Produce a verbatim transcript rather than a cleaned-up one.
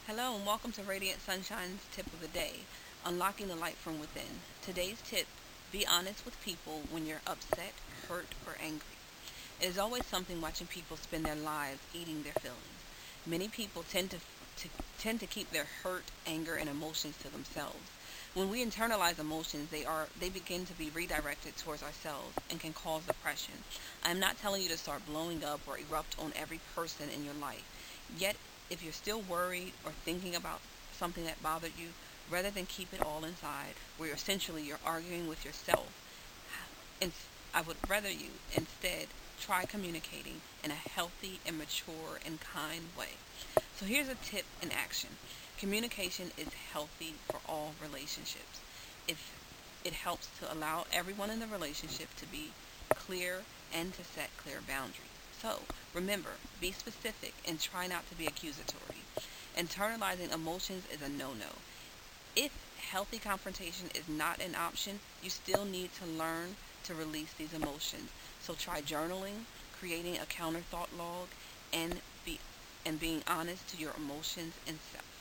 Hello and welcome to Radiant Sunshine's Tip of the Day, Unlocking the Light from Within. Today's tip: be honest with people when you're upset, hurt, or angry. It is always something watching people spend their lives eating their feelings. Many people tend to, to tend to keep their hurt, anger, and emotions to themselves. When we internalize emotions, they are they begin to be redirected towards ourselves and can cause depression. I am not telling you to start blowing up or erupt on every person in your life. Yet, if you're still worried or thinking about something that bothered you, rather than keep it all inside, where essentially you're arguing with yourself, and I would rather you instead try communicating in a healthy and mature and kind way. So here's a tip in action. Communication is healthy for all relationships. If it helps to allow everyone in the relationship to be clear and to set clear boundaries. So remember, be specific and try not to be accusatory. Internalizing emotions is a no no. If healthy confrontation is not an option, you still need to learn to release these emotions. So try journaling, creating a counter thought log, and be and being honest to your emotions and self.